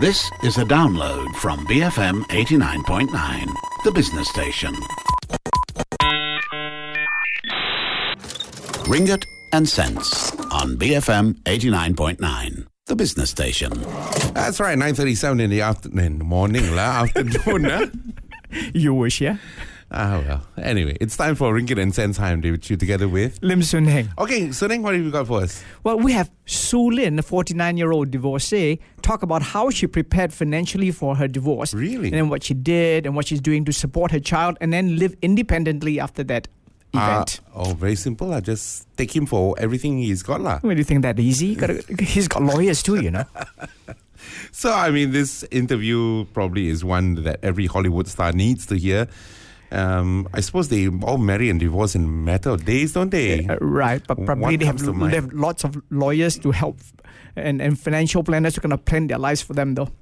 This is a download from BFM 89.9, the business station. Ringgit and Cents on BFM 89.9, the business station. That's right, 9:37 in the morning, afternoon. You wish, yeah? Well. Anyway, it's time for Ringgit and Cents. Hi, I'm David Chu, together with Lim Sun Heng. Okay, Sun Heng, what have you got for us? Well, we have Su Lin, a 49-year-old divorcee, talk about how she prepared financially for her divorce. Really? And then what she did and what she's doing to support her child and then live independently after that event. Very simple. I just take him for everything he's got. What do you think that easy? He's got lawyers too, you know. So, I mean, this interview probably is one that every Hollywood star needs to hear. I suppose they all marry and divorce in a matter of days, don't they? Right, but probably they have lots of lawyers to help and financial planners who are going to plan their lives for them, though.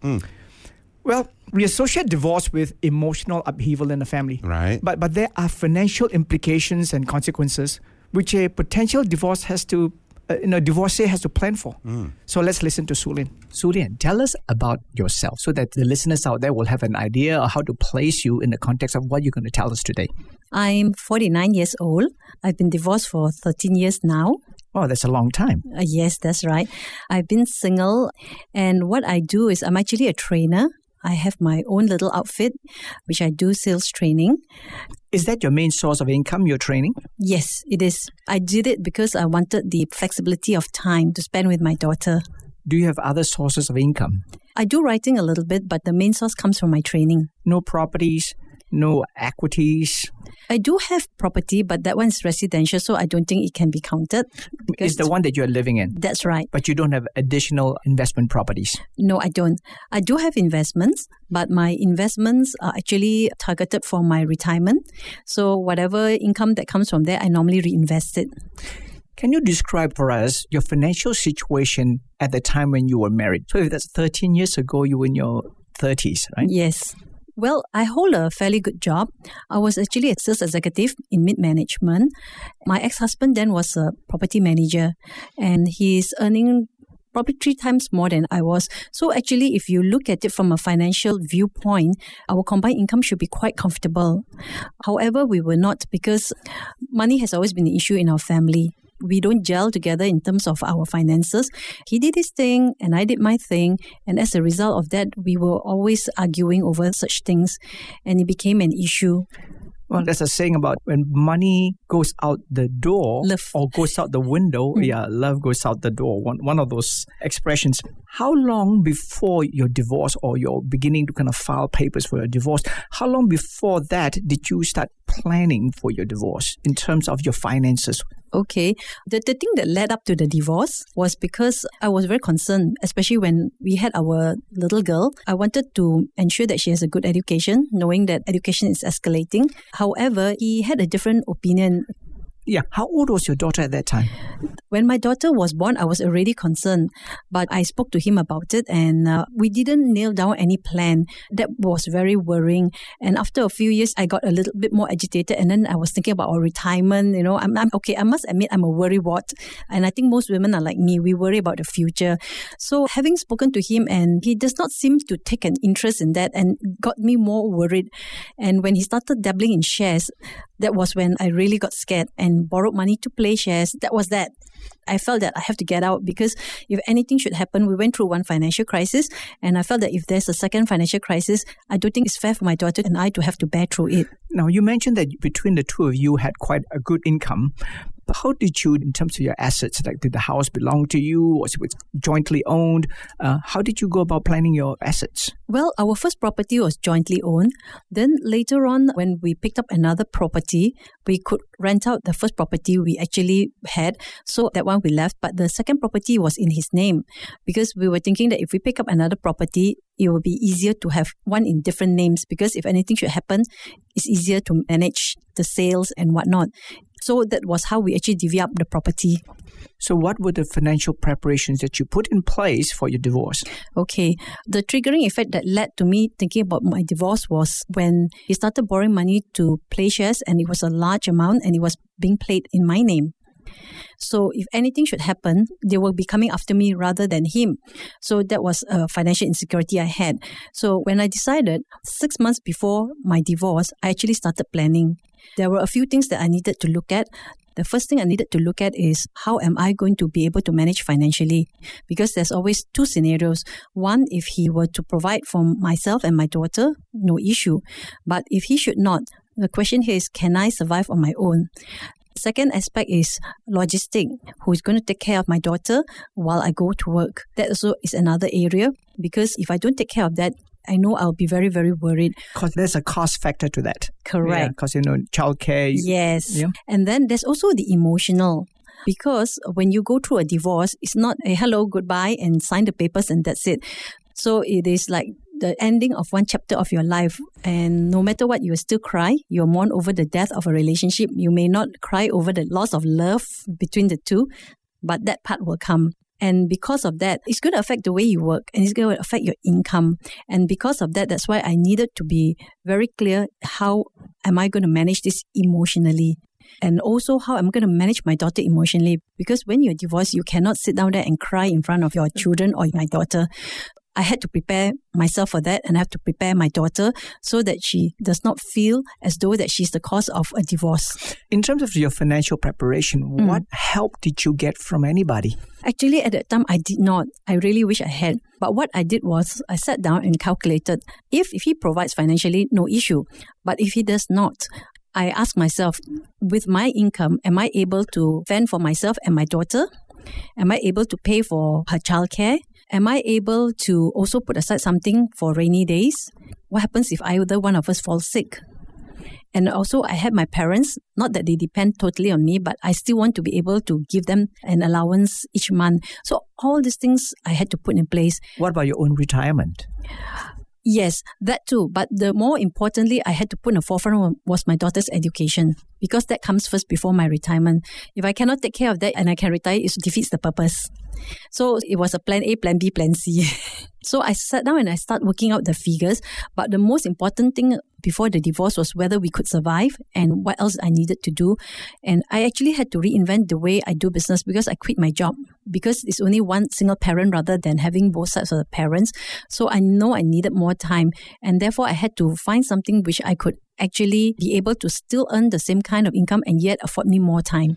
Well, we associate divorce with emotional upheaval in the family. Right. But there are financial implications and consequences which a potential divorce has to divorcee has to plan for. So let's listen to Su Lin. Su Lin, tell us about yourself so that the listeners out there will have an idea of how to place you in the context of what you're going to tell us today. I'm 49 years old. I've been divorced for 13 years now. Oh, that's a long time. Yes, that's right. I've been single, and what I do is I'm actually a trainer. I have my own little outfit, which I do sales training. Is that your main source of income, your training? Yes, it is. I did it because I wanted the flexibility of time to spend with my daughter. Do you have other sources of income? I do writing a little bit, but the main source comes from my training. No properties? No equities? I do have property, but that one is residential, so I don't think it can be counted. It's the one that you're living in? That's right. But you don't have additional investment properties? No, I don't. I do have investments, but my investments are actually targeted for my retirement. So whatever income that comes from there, I normally reinvest it. Can you describe for us your financial situation at the time when you were married? So if that's 13 years ago, you were in your 30s, right? Yes. Well, I hold a fairly good job. I was actually a sales executive in mid-management. My ex-husband then was a property manager, and he's earning probably 3 times more than I was. So actually, if you look at it from a financial viewpoint, our combined income should be quite comfortable. However, we were not, because money has always been an issue in our family. We don't gel together in terms of our finances. He did his thing and I did my thing. And as a result of that, we were always arguing over such things. And it became an issue. Well, there's a saying about when money goes out the door love. Or goes out the window, love goes out the door. One of those expressions. How long before your divorce or you're beginning to kind of file papers for your divorce, how long before that did you start planning for your divorce in terms of your finances? Okay. The thing that led up to the divorce was because I was very concerned, especially when we had our little girl. I wanted to ensure that she has a good education, knowing that education is escalating. However, he had a different opinion. Yeah. How old was your daughter at that time? When my daughter was born, I was already concerned, but I spoke to him about it and we didn't nail down any plan. That was very worrying. And after a few years, I got a little bit more agitated and then I was thinking about our retirement. You know, I'm okay. I must admit I'm a worrywart. And I think most women are like me. We worry about the future. So having spoken to him and he does not seem to take an interest in that and got me more worried. And when he started dabbling in shares, that was when I really got scared and borrowed money to play shares. That was that. I felt that I have to get out because if anything should happen, we went through one financial crisis and I felt that if there's a second financial crisis, I don't think it's fair for my daughter and I to have to bear through it. Now, you mentioned that between the two of you had quite a good income. But how did you, in terms of your assets, like did the house belong to you? Was it jointly owned? How did you go about planning your assets? Well, our first property was jointly owned. Then later on, when we picked up another property, we could rent out the first property we actually had. So that one we left. But the second property was in his name because we were thinking that if we pick up another property, it will be easier to have one in different names because if anything should happen, it's easier to manage the sales and whatnot. So that was how we actually divvy up the property. So what were the financial preparations that you put in place for your divorce? Okay. The triggering effect that led to me thinking about my divorce was when he started borrowing money to play shares and it was a large amount and it was being played in my name. So if anything should happen, they will be coming after me rather than him. So that was a financial insecurity I had. So when I decided 6 months before my divorce, I actually started planning. There were a few things that I needed to look at. The first thing I needed to look at is how am I going to be able to manage financially? Because there's always two scenarios. One, if he were to provide for myself and my daughter, no issue. But if he should not, the question here is, can I survive on my own? Second aspect is logistic. Who is going to take care of my daughter while I go to work? That also is another area, because if I don't take care of that, I know I'll be very, very worried. Because there's a cost factor to that. Correct. Because, childcare. Yes. Yeah. And then there's also the emotional. Because when you go through a divorce, it's not a hello, goodbye, and sign the papers and that's it. So it is like the ending of one chapter of your life. And no matter what, you will still cry. You'll mourn over the death of a relationship. You may not cry over the loss of love between the two, but that part will come. And because of that, it's going to affect the way you work and it's going to affect your income. And because of that, that's why I needed to be very clear, how am I going to manage this emotionally? And also how I'm going to manage my daughter emotionally. Because when you're divorced, you cannot sit down there and cry in front of your children or my daughter. I had to prepare myself for that, and I have to prepare my daughter so that she does not feel as though that she's the cause of a divorce. In terms of your financial preparation, what help did you get from anybody? Actually, at that time, I did not. I really wish I had. But what I did was I sat down and calculated, if he provides financially, no issue. But if he does not, I asked myself, with my income, am I able to fend for myself and my daughter? Am I able to pay for her childcare? Am I able to also put aside something for rainy days? What happens if either one of us falls sick? And also, I had my parents, not that they depend totally on me, but I still want to be able to give them an allowance each month. So all these things I had to put in place. What about your own retirement? Yes, that too. But the more importantly, I had to put in the forefront was my daughter's education, because that comes first before my retirement. If I cannot take care of that and I can retire, it defeats the purpose. So it was a plan A, plan B, plan C. So I sat down and I started working out the figures. But the most important thing before the divorce was whether we could survive and what else I needed to do. And I actually had to reinvent the way I do business, because I quit my job, because it's only one single parent rather than having both sides of the parents. So I know I needed more time, and therefore I had to find something which I could actually be able to still earn the same kind of income and yet afford me more time.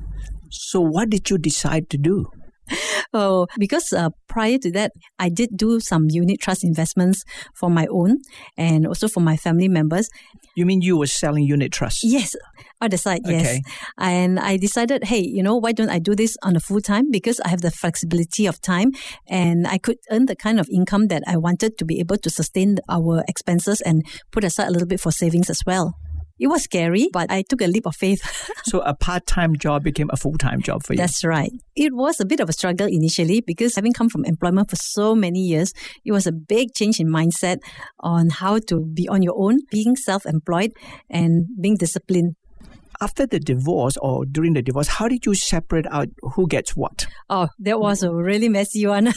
So what did you decide to do? Oh, because prior to that, I did do some unit trust investments for my own and also for my family members. You mean you were selling unit trusts? Yes, on the side, yes. Okay. And I decided, hey, why don't I do this on a full time? Because I have the flexibility of time and I could earn the kind of income that I wanted to be able to sustain our expenses and put aside a little bit for savings as well. It was scary, but I took a leap of faith. So a part-time job became a full-time job for you? That's right. It was a bit of a struggle initially, because having come from employment for so many years, it was a big change in mindset on how to be on your own, being self-employed and being disciplined. After the divorce or during the divorce, how did you separate out who gets what? Oh, that was a really messy one.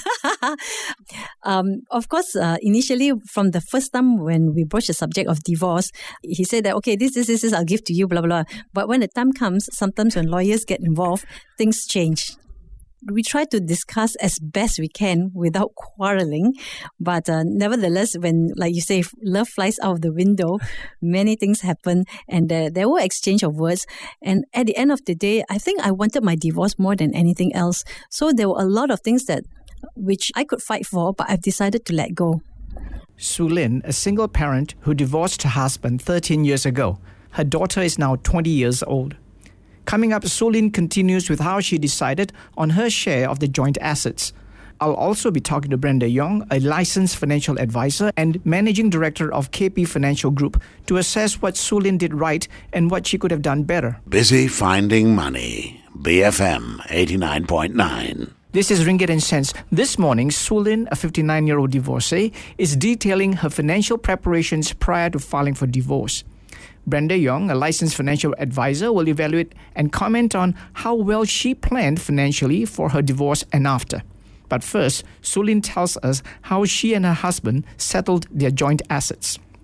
Of course, initially from the first time when we broached the subject of divorce, he said that, okay, this, I'll give to you, blah, blah. But when the time comes, sometimes when lawyers get involved, things change. We try to discuss as best we can without quarreling. But nevertheless, when, like you say, love flies out of the window, many things happen and there were exchange of words. And at the end of the day, I think I wanted my divorce more than anything else. So there were a lot of things which I could fight for, but I've decided to let go. Su Lin, a single parent who divorced her husband 13 years ago. Her daughter is now 20 years old. Coming up, Su Lin continues with how she decided on her share of the joint assets. I'll also be talking to Brenda Yong, a licensed financial advisor and managing director of KP Financial Group, to assess what Su Lin did right and what she could have done better. Busy finding money. BFM 89.9. This is Ringgit and Cents. This morning, Su Lin, a 59-year-old divorcee, is detailing her financial preparations prior to filing for divorce. Brenda Yong, a licensed financial advisor, will evaluate and comment on how well she planned financially for her divorce and after. But first, Su Lin tells us how she and her husband settled their joint assets.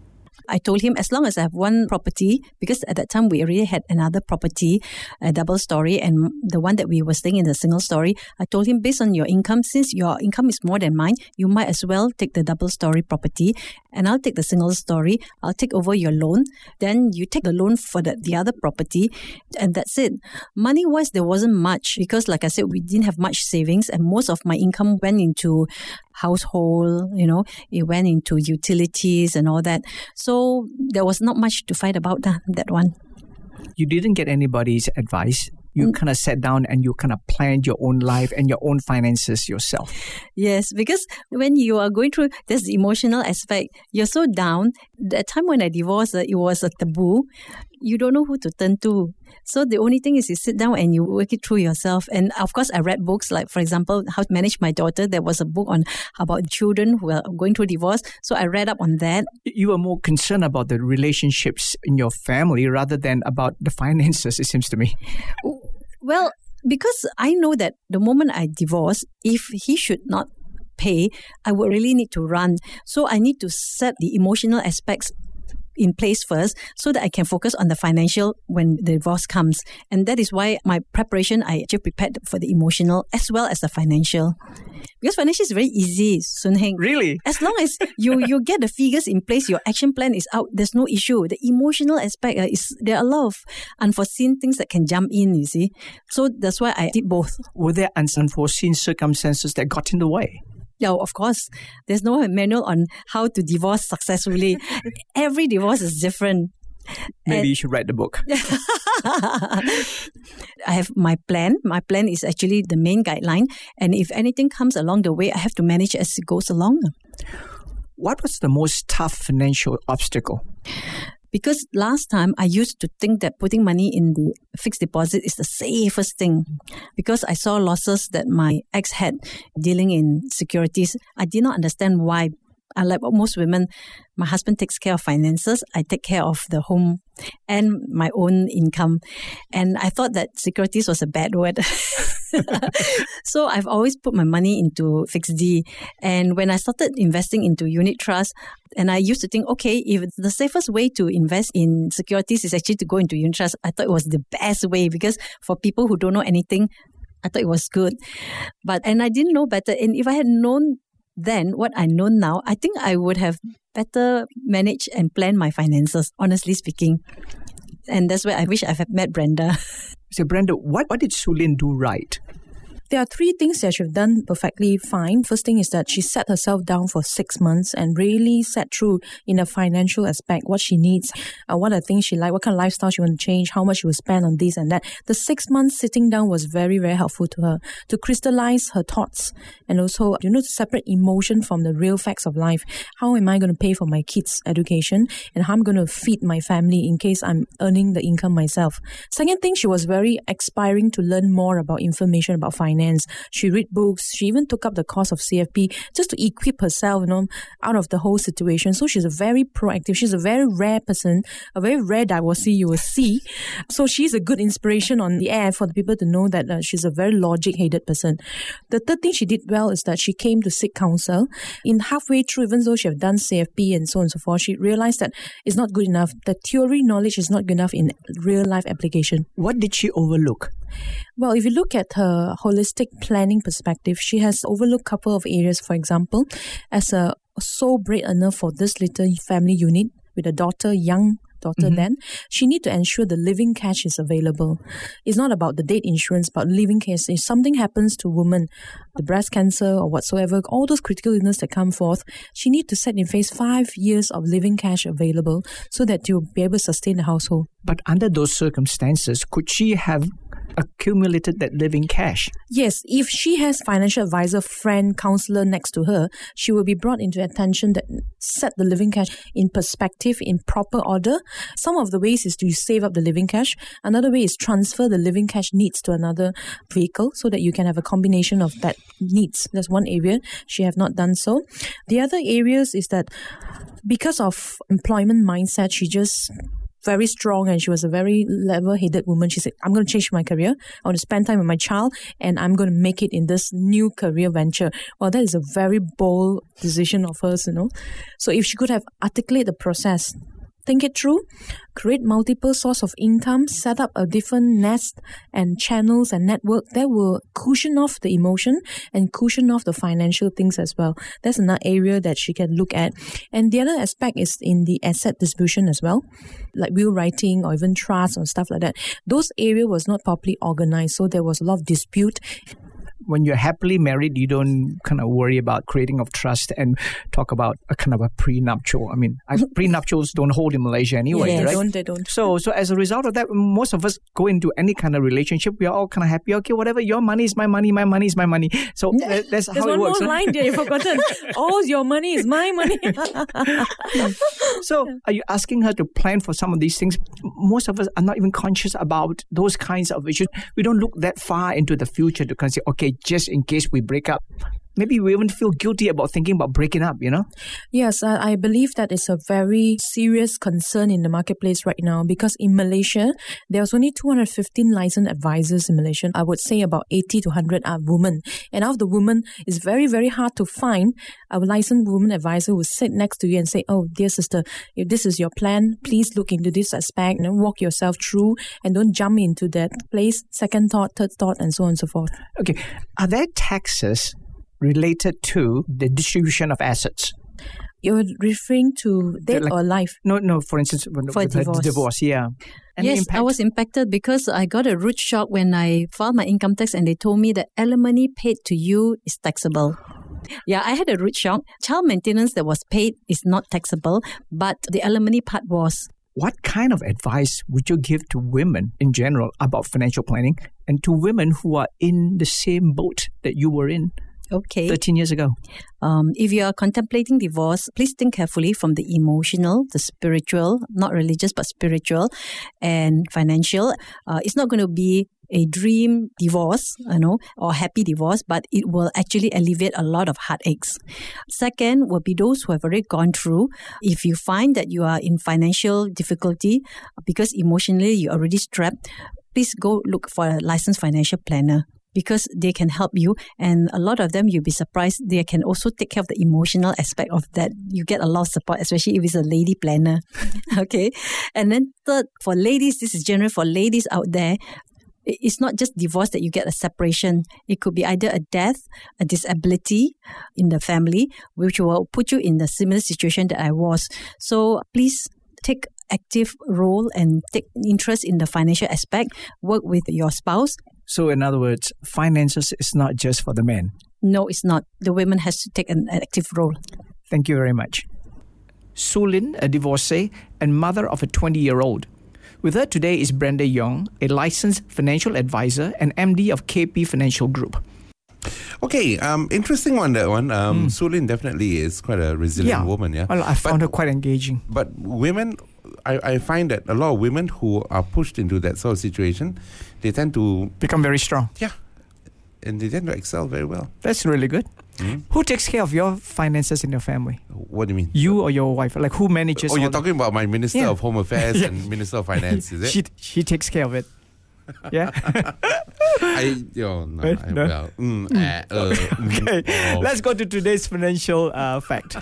I told him as long as I have one property, because at that time we already had another property, a double story, and the one that we were staying in, the single story, I told him based on your income, since your income is more than mine, you might as well take the double story property and I'll take the single story. I'll take over your loan. Then you take the loan for the other property and that's it. Money-wise, there wasn't much because like I said, we didn't have much savings and most of my income went into household, it went into utilities and all that. So there was not much to fight about that one. You didn't get anybody's advice. You kind of sat down and you kind of planned your own life and your own finances yourself. Yes, because when you are going through this emotional aspect, you're so down. The time when I divorced, it was a taboo. You don't know who to turn to. So the only thing is you sit down and you work it through yourself. And of course, I read books like, for example, How to Manage My Daughter. There was a book about children who are going through divorce. So I read up on that. You were more concerned about the relationships in your family rather than about the finances, it seems to me. Well, because I know that the moment I divorce, if he should not pay, I would really need to run. So I need to set the emotional aspects in place first so that I can focus on the financial when the divorce comes. And that is why my preparation, I actually prepared for the emotional as well as the financial. Because financial is very easy, Soon Heng. Really? As long as you get the figures in place, your action plan is out, there's no issue. The emotional aspect, there are a lot of unforeseen things that can jump in, you see. So that's why I did both. Were there unforeseen circumstances that got in the way? Yeah, of course. There's no manual on how to divorce successfully. Every divorce is different. Maybe you should write the book. I have my plan. My plan is actually the main guideline. And if anything comes along the way, I have to manage as it goes along. What was the most tough financial obstacle? Because last time I used to think that putting money in the fixed deposit is the safest thing. Because I saw losses that my ex had dealing in securities. I did not understand why. Like most women, my husband takes care of finances. I take care of the home and my own income. And I thought that securities was a bad word. So I've always put my money into fixed D. And when I started investing into unit trust, and I used to think, okay, if the safest way to invest in securities is actually to go into unit trust, I thought it was the best way because for people who don't know anything, I thought it was good. And I didn't know better. And if I had known then what I know now, I think I would have better managed and planned my finances, honestly speaking. And that's why I wish I had met Brenda. So Brenda, what did Sulin do right? There are three things that she's done perfectly fine. First thing is that she set herself down for 6 months and really set through in a financial aspect what she needs, what are things she likes, what kind of lifestyle she wants to change, how much she will spend on this and that. The 6 months sitting down was very, very helpful to her to crystallize her thoughts and also, to separate emotion from the real facts of life. How am I going to pay for my kids' education and how I'm going to feed my family in case I'm earning the income myself. Second thing, she was very aspiring to learn more about information about finance. She read books. She even took up the course of CFP just to equip herself, out of the whole situation. So she's a very proactive. She's a very rare person, a very rare divorcee you will see. So she's a good inspiration on the air for the people to know that she's a very logic-headed person. The third thing she did well is that she came to seek counsel. In halfway through, even though she had done CFP and so on and so forth, she realized that it's not good enough. The theory knowledge is not good enough in real life application. What did she overlook? Well, if you look at her holistic planning perspective, she has overlooked a couple of areas. For example, as a sole breadwinner for this little family unit with a daughter, young daughter then, she need to ensure the living cash is available. It's not about the death insurance, but living cash. If something happens to a woman, the breast cancer or whatsoever, all those critical illness that come forth, she need to set in place 5 years of living cash available so that you'll be able to sustain the household. But under those circumstances, could she have accumulated that living cash? Yes, if she has financial advisor, friend, counselor next to her, she will be brought into attention that set the living cash in perspective, in proper order. Some of the ways is to save up the living cash. Another way is transfer the living cash needs to another vehicle so that you can have a combination of that needs. That's one area. She have not done so. The other areas is that because of employment mindset, she just very strong and she was a very level-headed woman. She said, I'm going to change my career. I want to spend time with my child and I'm going to make it in this new career venture. Well, that is a very bold decision of hers, So if she could have articulated the process think it through, create multiple source of income, set up a different nest and channels and network that will cushion off the emotion and cushion off the financial things as well. That's another area that she can look at. And the other aspect is in the asset distribution as well, like will writing or even trust or stuff like that. Those area was not properly organized, so there was a lot of dispute. When you're happily married, you don't kind of worry about creating of trust and talk about a kind of a prenuptial. I mean, prenuptials don't hold in Malaysia anyway, right? They don't. So as a result of that, most of us go into any kind of relationship, we are all kind of happy. Okay, whatever, your money is my money, my money is my money. So that's how it works. There's one more line there you've forgotten. All your money is my money. So are you asking her to plan for some of these things? Most of us are not even conscious about those kinds of issues. We don't look that far into the future to consider, okay, just in case we break up. Maybe we even feel guilty about thinking about breaking up, you know? Yes, I believe that is a very serious concern in the marketplace right now, because in Malaysia, there's only 215 licensed advisors in Malaysia. I would say about 80 to 100 are women. And out of the women, it's very, very hard to find a licensed woman advisor who sit next to you and say, oh, dear sister, if this is your plan, please look into this aspect and walk yourself through and don't jump into that place, second thought, third thought, and so on and so forth. Okay. Are there taxes related to the distribution of assets? You're referring to death or life? No. For instance, for divorce, yeah. Yes, I was impacted because I got a rude shock when I filed my income tax and they told me that alimony paid to you is taxable. Yeah, I had a rude shock. Child maintenance that was paid is not taxable, but the alimony part was. What kind of advice would you give to women in general about financial planning and to women who are in the same boat that you were in? Okay. 13 years ago. If you are contemplating divorce, please think carefully from the emotional, the spiritual, not religious, but spiritual and financial. It's not going to be a dream divorce, or happy divorce, but it will actually alleviate a lot of heartaches. Second will be those who have already gone through. If you find that you are in financial difficulty because emotionally you're already strapped, please go look for a licensed financial planner, because they can help you, and a lot of them, you'll be surprised, they can also take care of the emotional aspect of that. You get a lot of support, especially if it's a lady planner. Okay. And then third, for ladies, this is general for ladies out there, it's not just divorce that you get a separation. It could be either a death, a disability in the family, which will put you in the similar situation that I was. So please take active role and take interest in the financial aspect. Work with your spouse. So in other words, finances is not just for the men. No, it's not. The women has to take an active role. Thank you very much. Su Lin, a divorcee and mother of a 20-year-old. With her today is Brenda Yong, a licensed financial advisor and MD of KP Financial Group. Okay, interesting one, that one. Su Lin definitely is quite a resilient woman, yeah? Well, I found her quite engaging. But women, I find that a lot of women who are pushed into that sort of situation, they tend to become very strong. Yeah. And they tend to excel very well. That's really good. Who takes care of your finances in your family? What do you mean? You or your wife? Like, who manages? Oh, you're talking about my Minister of Home Affairs and Minister of Finance, is it? She takes care of it. Yeah. Okay. Let's go to today's financial fact.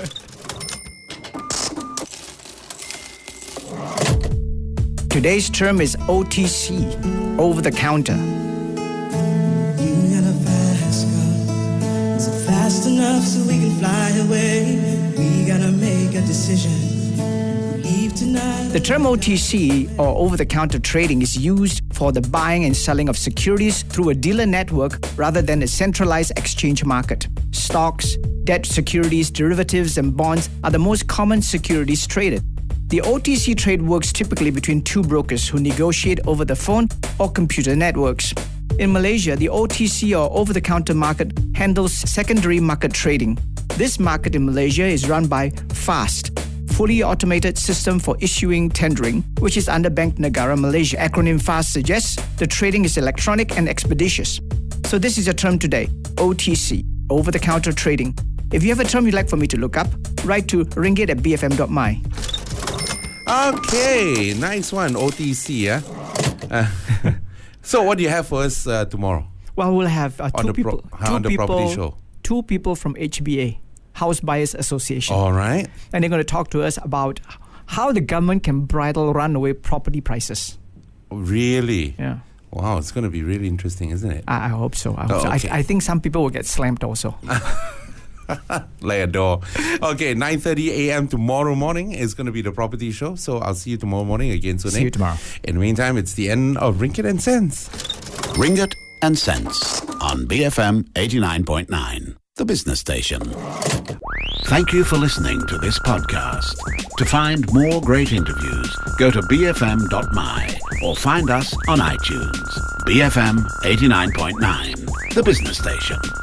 Today's term is OTC, over the counter. You got a fast car. Is it fast enough so we can fly away? We gotta make a decision. Leave tonight. The term OTC, or over-the-counter trading, is used for the buying and selling of securities through a dealer network rather than a centralized exchange market. Stocks, debt securities, derivatives, and bonds are the most common securities traded. The OTC trade works typically between two brokers who negotiate over the phone or computer networks. In Malaysia, the OTC or over-the-counter market handles secondary market trading. This market in Malaysia is run by FAST, Fully Automated System for Issuing Tendering, which is under Bank Negara Malaysia. Acronym FAST suggests the trading is electronic and expeditious. So this is your term today, OTC, over-the-counter trading. If you have a term you'd like for me to look up, write to ringgit@bfm.my. Okay, nice one, OTC, yeah? So what do you have for us tomorrow? Well, we'll have two people. On the property show. Two people from HBA, House Buyers Association. All right. And they're going to talk to us about how the government can bridle runaway property prices. Really? Yeah. Wow, it's going to be really interesting, isn't it? I hope so. Okay. I think some people will get slammed also. Like a door. Okay, 9:30 a.m. tomorrow morning is going to be the property show. So I'll see you tomorrow morning again, Sunil. See you tomorrow. In the meantime, it's the end of Ringgit and Cents. Ringgit and Cents on BFM 89.9, the business station. Thank you for listening to this podcast. To find more great interviews, go to bfm.my or find us on iTunes. BFM 89.9, the business station.